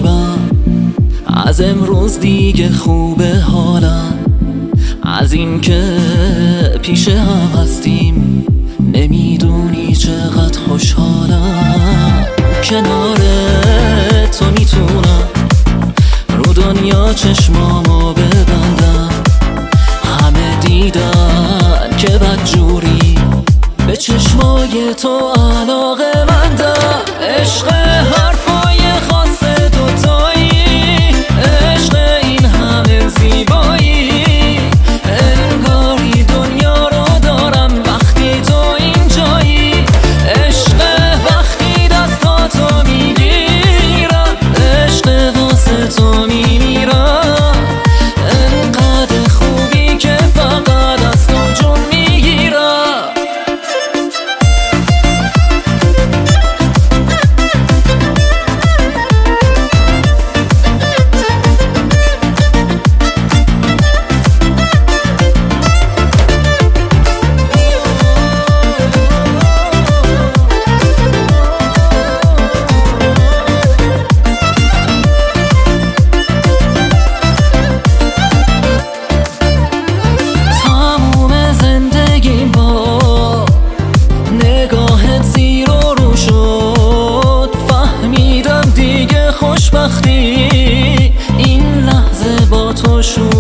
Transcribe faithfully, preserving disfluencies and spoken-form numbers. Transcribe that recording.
قلبم، از امروز دیگه خوبه حالم، از این که پیش هم هستیم نمیدونی چقدر خوشحالم. کنار تو میتونم رو دنیا چشمامو ببندم، همه دیدن که بدجوری به چشمای تو علاقه مندم. عشق حرفای خاص دوتایی، عشق این همه زیبایی، انگاری دنیا رو دارم وقتی تو اینجایی. عشق وقتی دستاتو میگیرم، عشق واسه تو میمیرم، انقدر خوبی که فقط از تو جون میگیرم. خوشبختی این لحظه با تو شد.